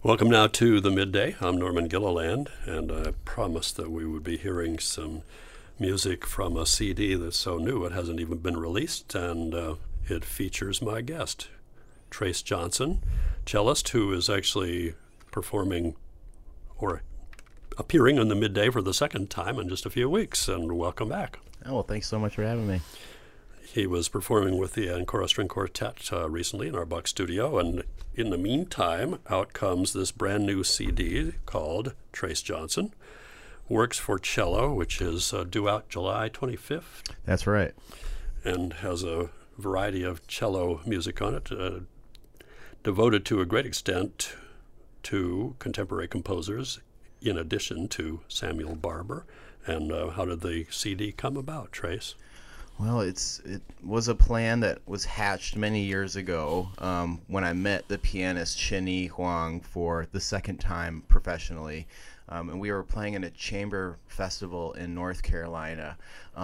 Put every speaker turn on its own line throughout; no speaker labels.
Welcome now to the Midday. I'm Norman Gilliland, and I promised that we would be hearing some music from a CD that's so new it hasn't even been released, and it features my guest, Trace Johnson, cellist, who is actually performing or appearing on the Midday for the second time in just a few weeks, and welcome back.
Oh, well, thanks so much for having me.
He was performing with the Ancora String Quartet recently in our Buck studio, and in the meantime, out comes this brand new CD called Trace Johnson, Works for Cello, which is due out July 25th.
That's right.
And has a variety of cello music on it, devoted to a great extent to contemporary composers, in addition to Samuel Barber. And how did the CD come about, Trace?
Well, it was a plan that was hatched many years ago when I met the pianist Chen-Yi Huang for the second time professionally. And we were playing in a chamber festival in North Carolina.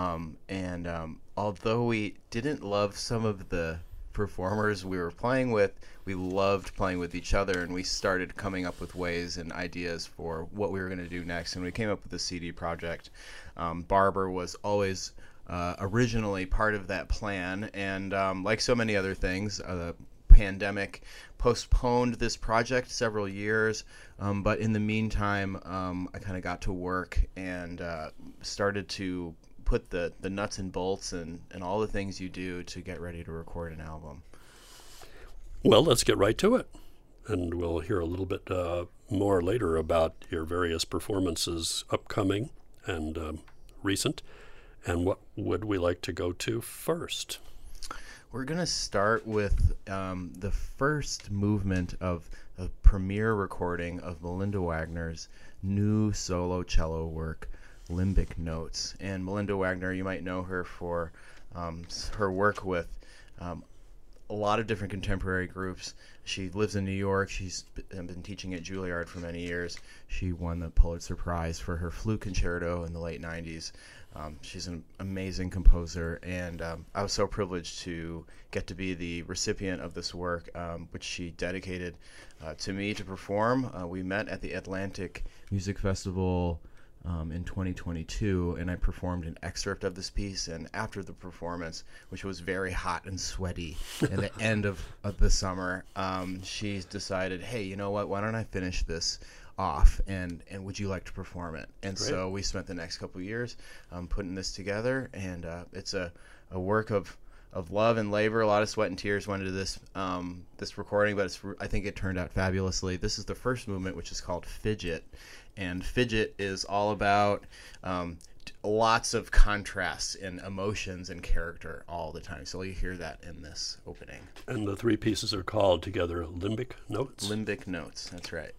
Although we didn't love some of the performers we were playing with, we loved playing with each other, and we started coming up with ways and ideas for what we were going to do next. And we came up with the CD project. Barber was always originally part of that plan, and like so many other things, the pandemic postponed this project several years, but in the meantime I kind of got to work and started to put the nuts and bolts and all the things you do to get ready to record an album.
Well, let's get right to it, and we'll hear a little bit more later about your various performances, upcoming and recent. And what would we like to go to first?
We're going to start with the first movement of a premiere recording of Melinda Wagner's new solo cello work, Limbic Notes. And Melinda Wagner, you might know her for her work with a lot of different contemporary groups. She lives in New York. She's been teaching at Juilliard for many years. She won the Pulitzer Prize for her flute concerto in the late 90s. She's an amazing composer, and I was so privileged to get to be the recipient of this work, which she dedicated to me to perform. We met at the Atlantic Music Festival in 2022, and I performed an excerpt of this piece. And after the performance, which was very hot and sweaty at the end of the summer, she decided, hey, you know what, why don't I finish this off, and would you like to perform it? And
Great.
So we spent the next couple of years putting this together, and it's a work of love and labor. A lot of sweat and tears went into this recording, but I think it turned out fabulously. This is the first movement, which is called Fidget, and Fidget is all about lots of contrasts and emotions and character all the time. So you hear that in this opening.
And the three pieces are called together Limbic Notes?
Limbic Notes, that's right.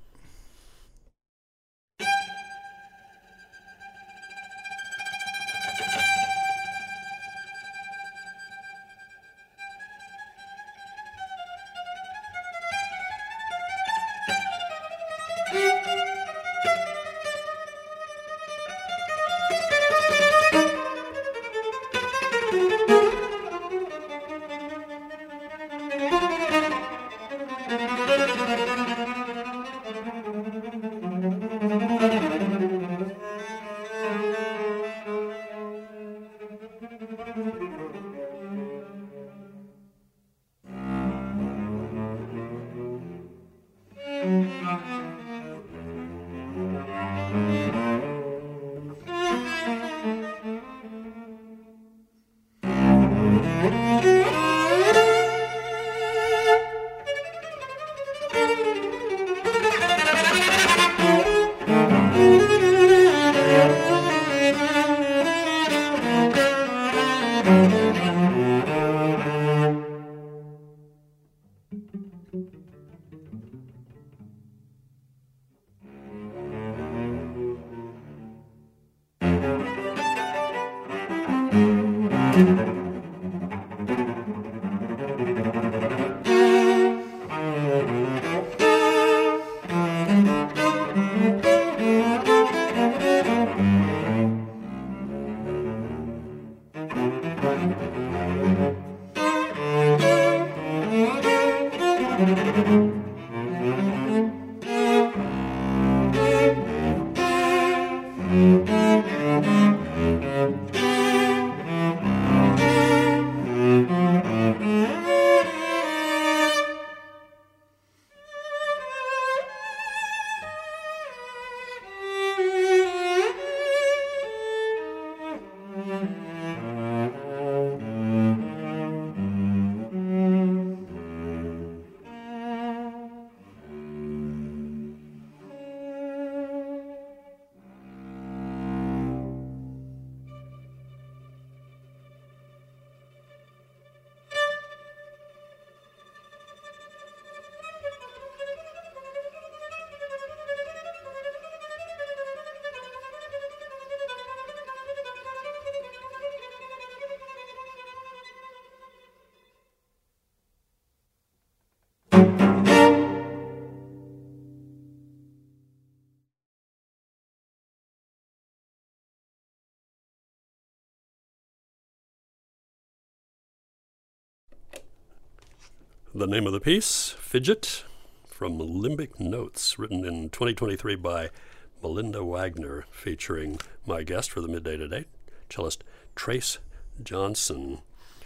The name of the piece, Fidget, from Limbic Notes, written in 2023 by Melinda Wagner, featuring my guest for the Midday Today, cellist Trace Johnson.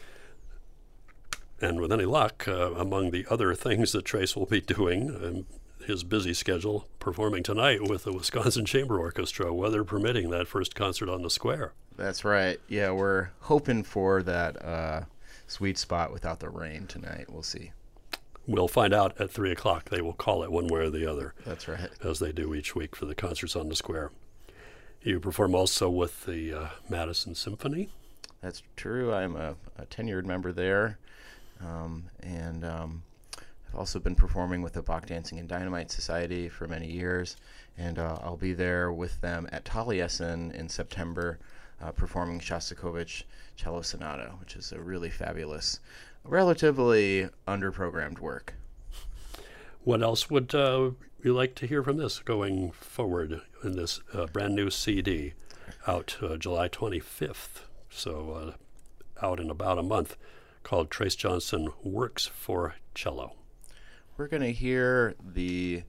And with any luck, among the other things that Trace will be doing, his busy schedule, performing tonight with the Wisconsin Chamber Orchestra, weather permitting, that first concert on the square.
That's right. Yeah, we're hoping for that sweet spot without the rain tonight. We'll see.
We'll find out at 3 o'clock. They will call it one way or the other.
That's right.
As they do each week for the concerts on the square. You perform also with the Madison Symphony.
That's true. I'm a tenured member there. I've also been performing with the Bach Dancing and Dynamite Society for many years, and I'll be there with them at Taliesin in September, performing Shostakovich Cello Sonata, which is a really fabulous, relatively underprogrammed work.
What else would you like to hear from this going forward in this brand new CD out July 25th, so out in about a month, called Trace Johnson Works for Cello?
We're going to hear the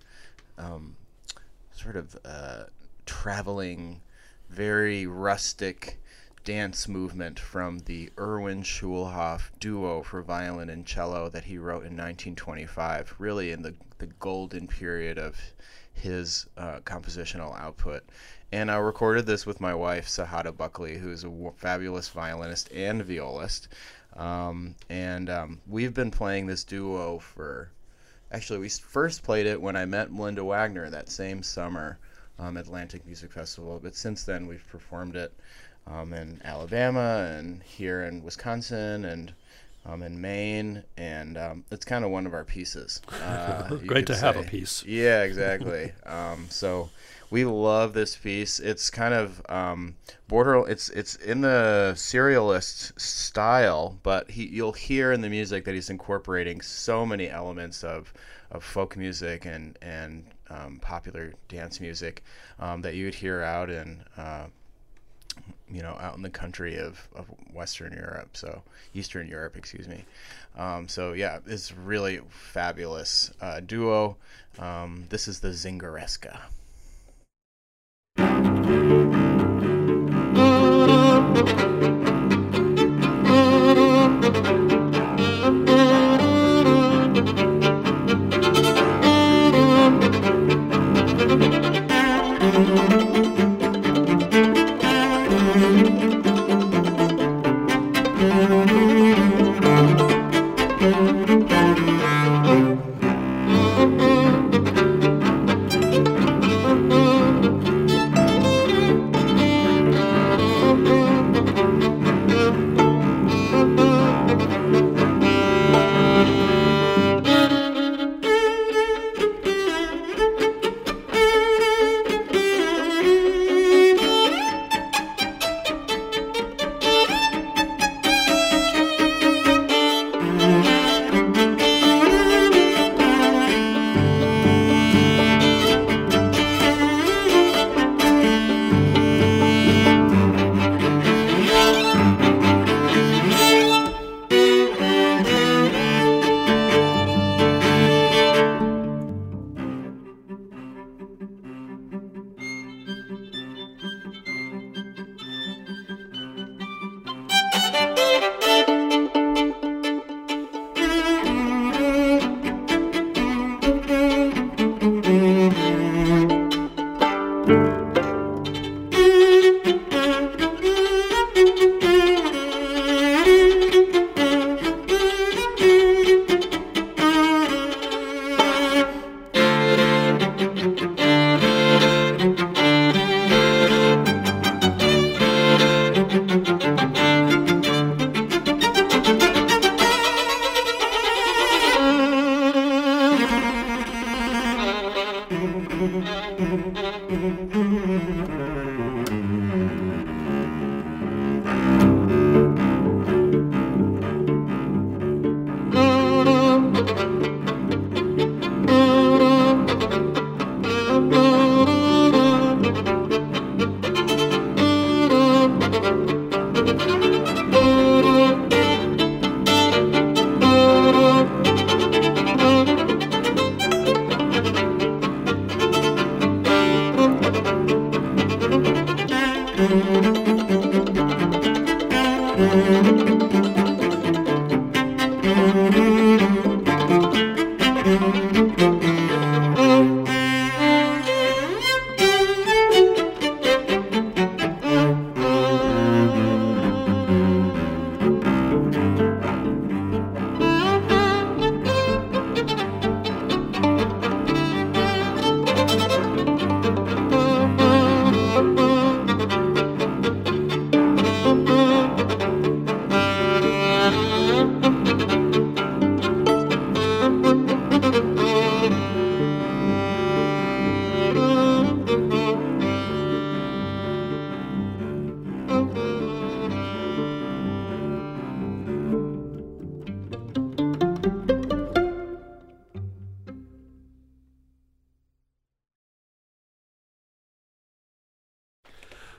traveling, very rustic dance movement from the Erwin Schulhoff duo for violin and cello that he wrote in 1925, really in the golden period of his compositional output. And I recorded this with my wife, Sahada Buckley, who's a fabulous violinist and violist. We've been playing this duo for... Actually, we first played it when I met Melinda Wagner that same summer at Atlantic Music Festival. But since then, we've performed it in Alabama and here in Wisconsin and in Maine. And it's kind of one of our pieces.
Great to have a piece.
Yeah, exactly. So we love this piece. It's kind of it's in the serialist style, but you'll hear in the music that he's incorporating so many elements of folk music and popular dance music that you would hear out in out in the country of Eastern Europe, excuse me. So yeah, it's really fabulous duo. This is the Zingaresca.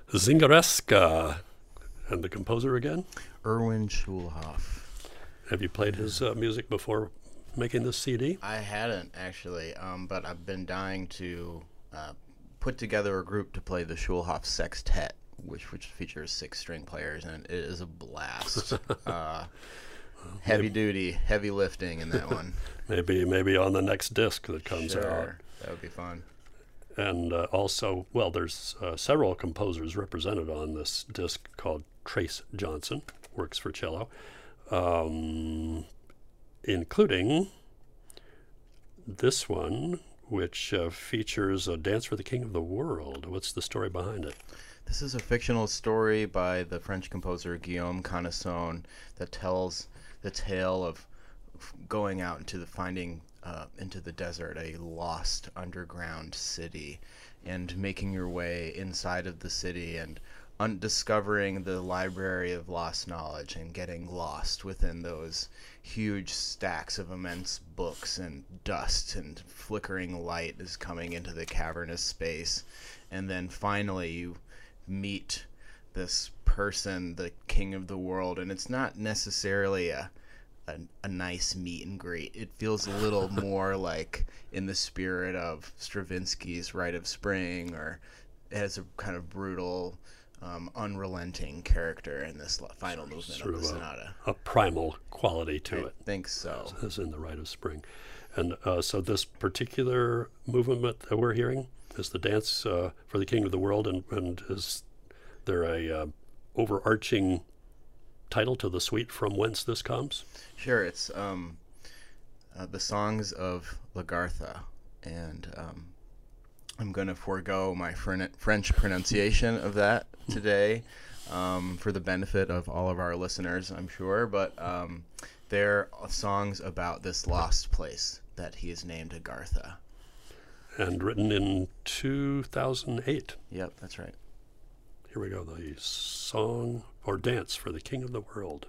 Zingareska. And the composer again?
Erwin Schulhoff.
Have you played his music before making this CD?
I hadn't, actually, but I've been dying to put together a group to play the Schulhoff Sextet, which features 6 string players, and it is a blast. Heavy duty, heavy lifting in that one.
Maybe on the next disc that comes out.
Sure, that would be fun.
And also, well, there's several composers represented on this disc called Trace Johnson, works for cello, including this one, which features a Dance for the King of the World. What's the story behind it?
This is a fictional story by the French composer Guillaume Canesson that tells the tale of going out into the desert, a lost underground city, and making your way inside of the city and discovering the library of lost knowledge and getting lost within those huge stacks of immense books, and dust and flickering light is coming into the cavernous space. And then finally you meet this person, the king of the world, and it's not necessarily a nice meet and greet. It feels a little more like in the spirit of Stravinsky's Rite of Spring, or it has a kind of brutal, unrelenting character in this final movement of the sonata.
A primal quality to it.
I think so.
As in the Rite of Spring. And so this particular movement that we're hearing is the Dance for the King of the World, and is there a overarching title to the suite from whence this comes?
Sure, it's the Songs of Lagartha, and I'm going to forego my French pronunciation of that today for the benefit of all of our listeners, I'm sure, but they're songs about this lost place that he has named Agartha.
And written in 2008.
Yep, that's right.
Here we go, the Song or Dance for the King of the World.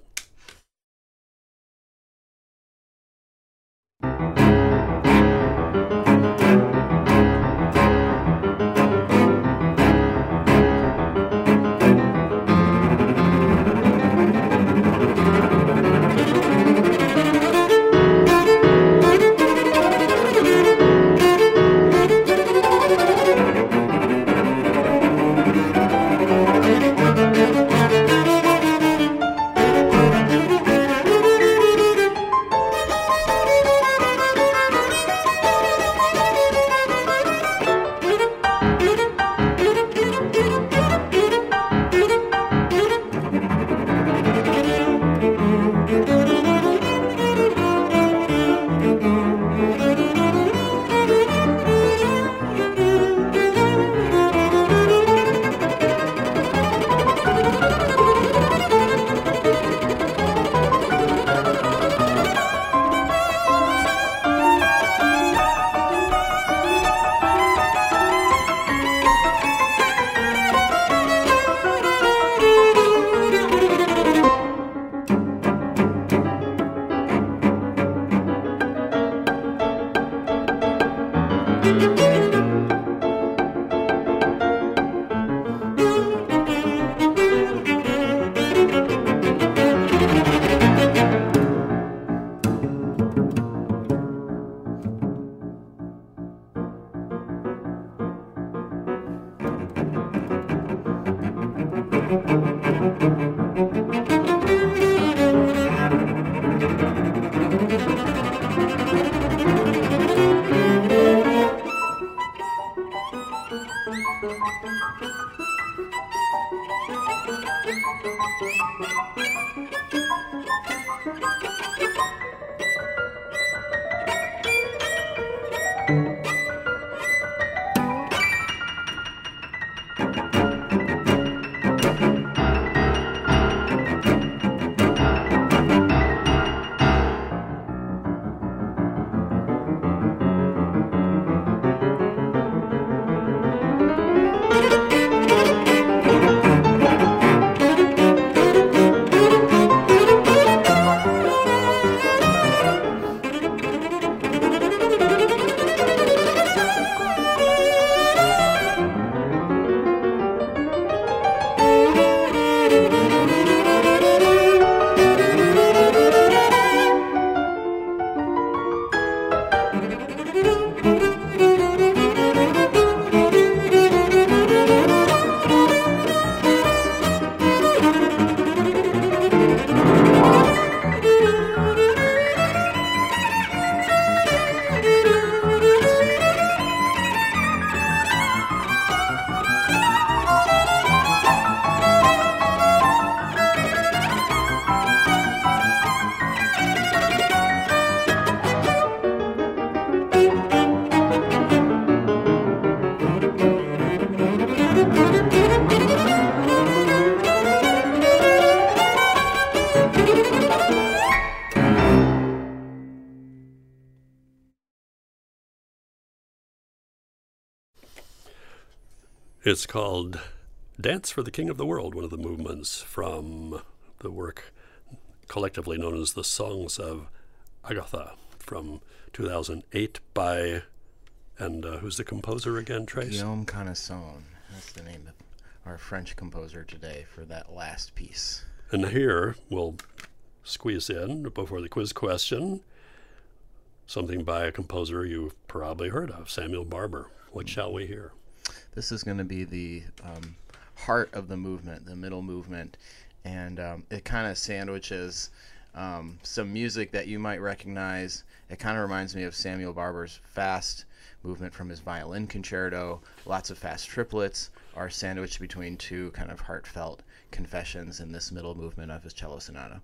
It's called Dance for the King of the World, one of the movements from the work collectively known as the Songs of Agatha from 2008 by, and who's the composer again, Trace?
Guillaume Connaisson. That's the name of our French composer today for that last piece.
And here we'll squeeze in, before the quiz question, something by a composer you've probably heard of, Samuel Barber. What shall we hear?
This is going to be the heart of the movement, the middle movement, and it kind of sandwiches some music that you might recognize. It kind of reminds me of Samuel Barber's fast movement from his violin concerto. Lots of fast triplets are sandwiched between two kind of heartfelt confessions in this middle movement of his cello sonata.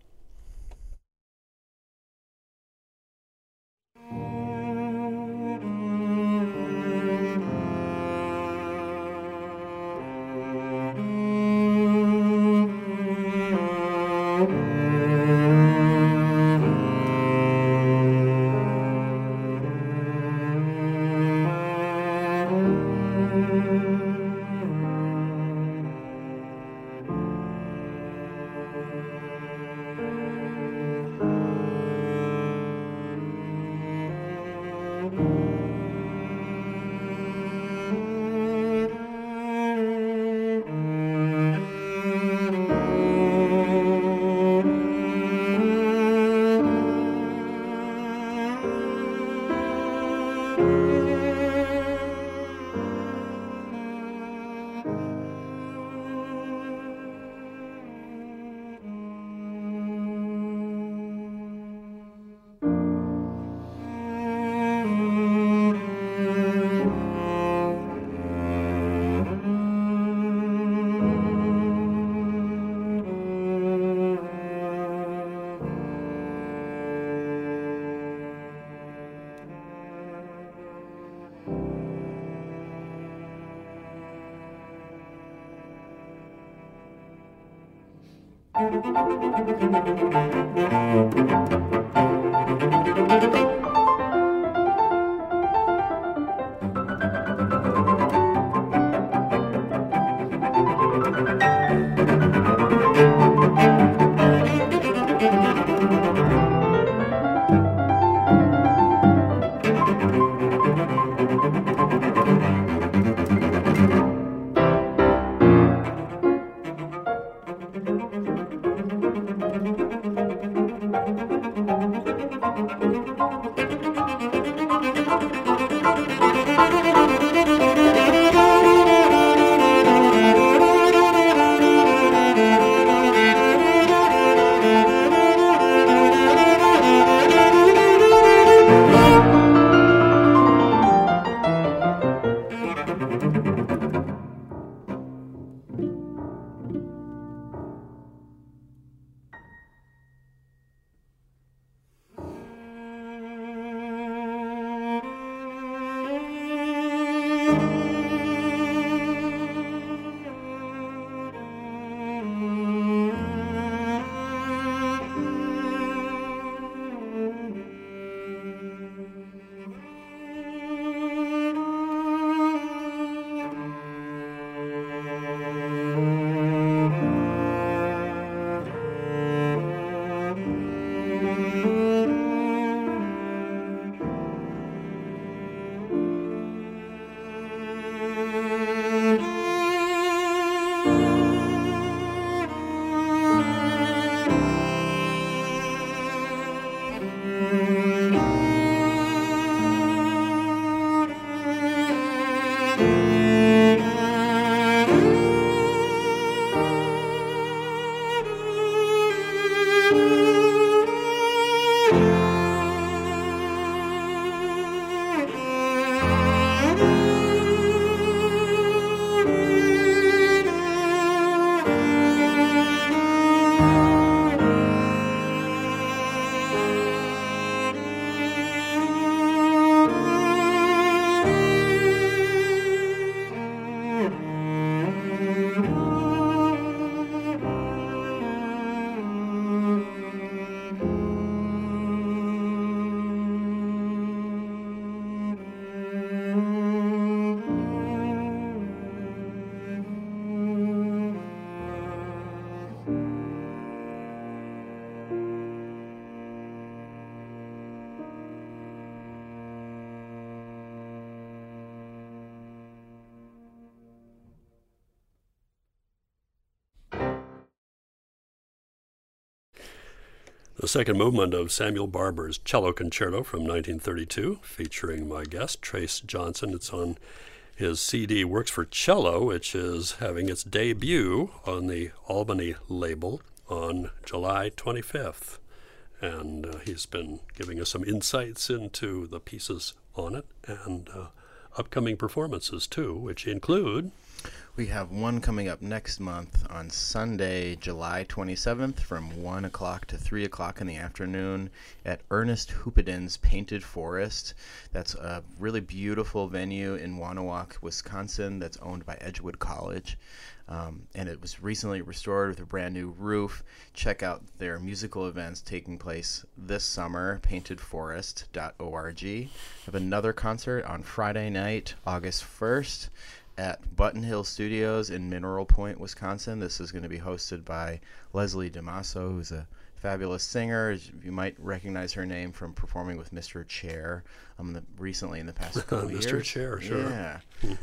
The second movement of Samuel Barber's Cello Concerto from 1932, featuring my guest, Trace Johnson. It's on his CD Works for Cello, which is having its debut on the Albany label on July 25th. And he's been giving us some insights into the pieces on it and upcoming performances, too, which include...
We have one coming up next month on Sunday, July 27th from 1 o'clock to 3 o'clock in the afternoon at Ernest Hoopedin's Painted Forest. That's a really beautiful venue in Wonewoc, Wisconsin that's owned by Edgewood College. And it was recently restored with a brand new roof. Check out their musical events taking place this summer, paintedforest.org. We have another concert on Friday night, August 1st. At Button Hill Studios in Mineral Point, Wisconsin. This is going to be hosted by Leslie DeMasso, who's a fabulous singer. You might recognize her name from performing with Mr. Chair recently in the past couple of years.
Mr. Chair, sure.
Yeah.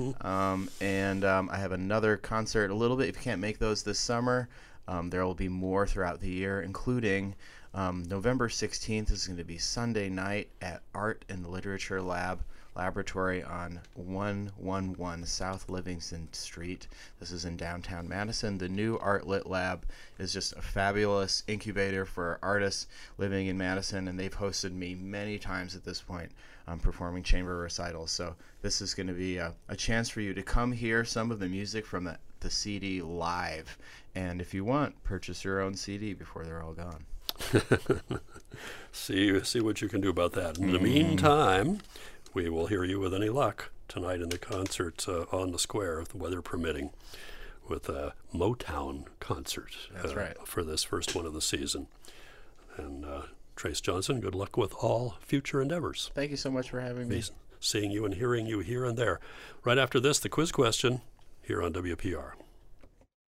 I have another concert a little bit. If you can't make those this summer, there will be more throughout the year, including November 16th is going to be Sunday night at Art and Literature Laboratory on 111 South Livingston Street. This is in downtown Madison. The new Art Lit Lab is just a fabulous incubator for artists living in Madison, and they've hosted me many times at this point performing chamber recitals. So this is going to be a chance for you to come hear some of the music from the CD live. And if you want, purchase your own CD before they're all gone.
See what you can do about that. In the meantime, we will hear you with any luck tonight in the concert on the square, if the weather permitting, with a Motown concert.
That's right.
For this first one of the season. And Trace Johnson, good luck with all future endeavors.
Thank you so much for having me.
Seeing you and hearing you here and there. Right after this, the quiz question here on WPR.